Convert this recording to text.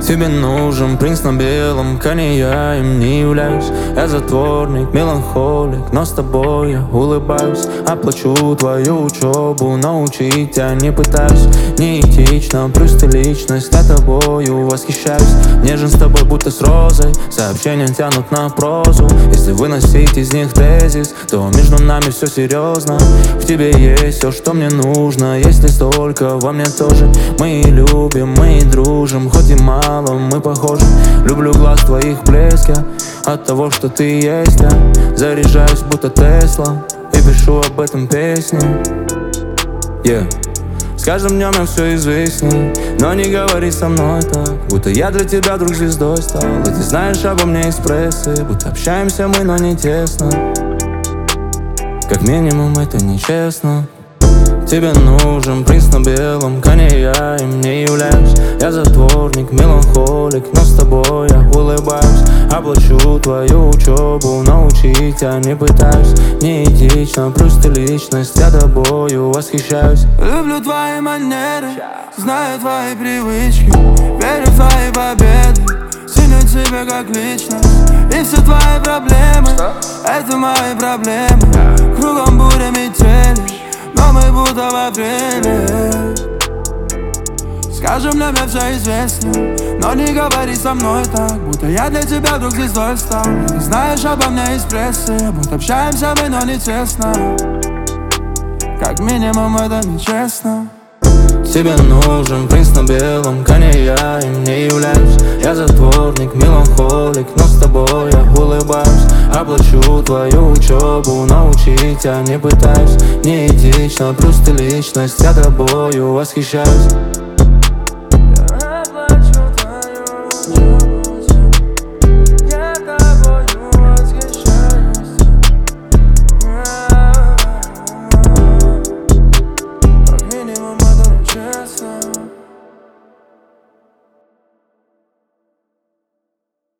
Тебе нужен принц на белом коне, я им не являюсь. Я затворник, меланхолик, но с тобой я улыбаюсь. Оплачу твою учебу, научить тебя не пытаюсь. Неэтично, плюс ты личность, я тобою восхищаюсь. Нежен с тобой, будто с розой, сообщения тянут на прозу. Если выносить из них тезис, то между нами все серьезно. В тебе есть все, что мне нужно, есть ли столько во мне тоже. Мы и любим, мы и дружим, хоть и мало мы похожи. Люблю глаз твоих блеск, я от того, что ты есть. Я заряжаюсь, будто Тесла, и пишу об этом песни. С каждым днем я все известней, но не говори со мной так, будто я для тебя вдруг звездой стал. И ты знаешь обо мне из прессы, будто общаемся мы, но не тесно. Как минимум это нечестно. Тебе нужен принц на белом коне, я им не являюсь. Я затворник, меланхолик, но с тобой я улыбаюсь. Оплачу твою учебу, научить я не пытаюсь. Неэтично, плюс ты личность, я тобою восхищаюсь. Люблю твои манеры, знаю твои привычки, верю в твои победы, ценю тебя как личность. И все твои проблемы, это мои проблемы. Кругом буря метели, но мы будто в апреле. Скажем, для меня все известно, но не говори со мной так, будто я для тебя вдруг звездой стал. Ты знаешь обо мне из прессы, будто общаемся мы, но не честно. Как минимум это нечестно. Тебе нужен принц на белом коне, я им не являюсь. Я затворник, меланхолик, но с тобой я улыбаюсь. Оплачу твою учебу, научить я не пытаюсь. Неэтично, плюс ты личность, я тобою восхищаюсь.